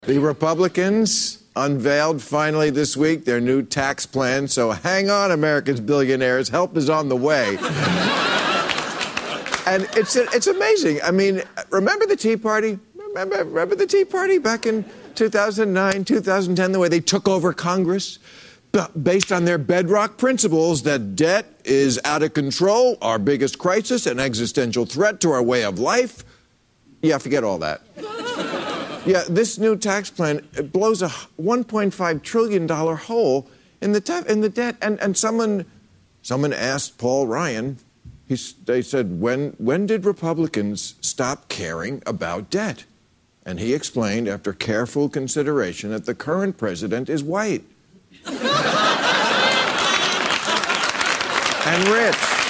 The Republicans unveiled finally this week their new tax plan, so hang on, America's billionaires, help is on the way. And it's amazing. I mean, remember the Tea Party? Remember the Tea Party back in 2009, 2010, the way they took over Congress? Based on their bedrock principles that debt is out of control, our biggest crisis, an existential threat to our way of life. Yeah, forget all that. Yeah, this new tax plan, it blows a $1.5 trillion hole in the debt. And someone asked Paul Ryan, they said, when did Republicans stop caring about debt? And he explained, after careful consideration, that the current president is white. And rich.